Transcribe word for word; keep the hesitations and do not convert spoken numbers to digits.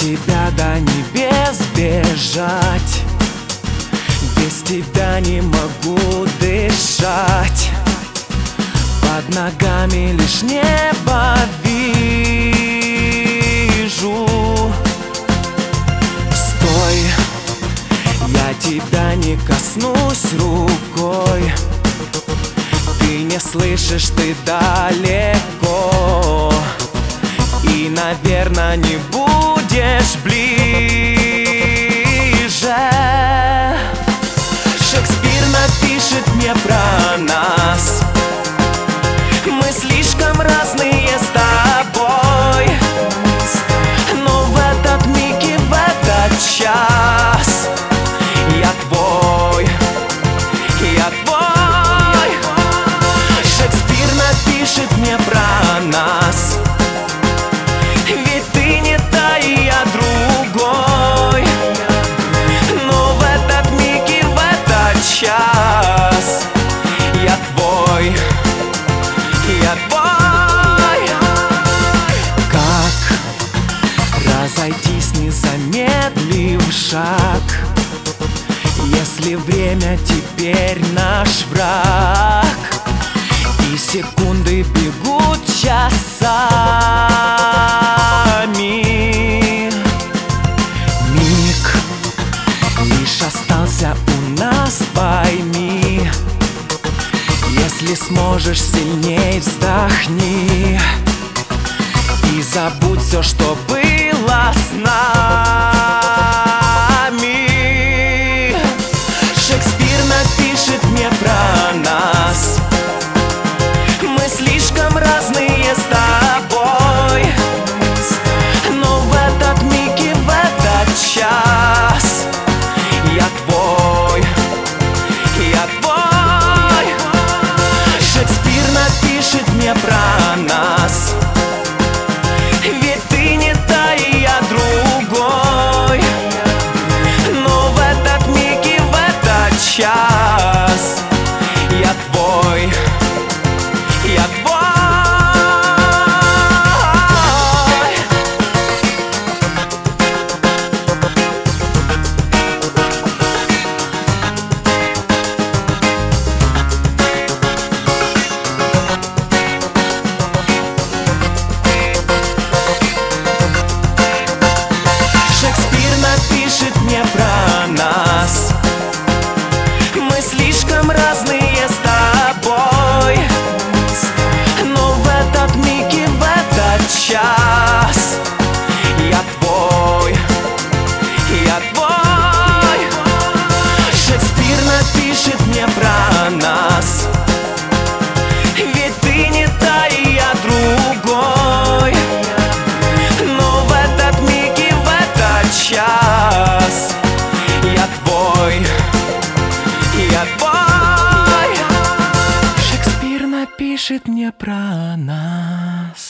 тебя до небес бежать, без тебя не могу дышать. Под ногами лишь небо вижу. Стой, я тебя не коснусь рукой. Ты не слышишь, ты далеко, и, наверное, не будешь ближе. Шекспир напишет мне про нас. Мы слишком разные с тобой, но в этот миг и в этот час я твой, я твой. Шекспир напишет мне про нас, ведь ты не та, и я другой, но в этот миг и в этот час я твой, я твой. Как разойтись, не замедлив шаг, если время теперь наш враг, и секунды бегут часами. Миг лишь остался у нас, пойми. Если сможешь, сильней вздохни и забудь все, что было с нами. Шекспир напишет мне про нас. Мы слишком разные с тобой, но в этот миг и в этот час я твой, я твой. Шекспир напишет мне про нас, ведь ты не та, и я другой, но в этот миг и в этот час я твой, я твой. Шекспир напишет мне про нас. Мы слишком разные с тобой, но в этот миг и в этот час я твой, я твой. Шекспир напишет мне про нас, ведь ты не та, и я другой, но в этот миг и в этот час я твой, я твой. Шекспир напишет мне про нас.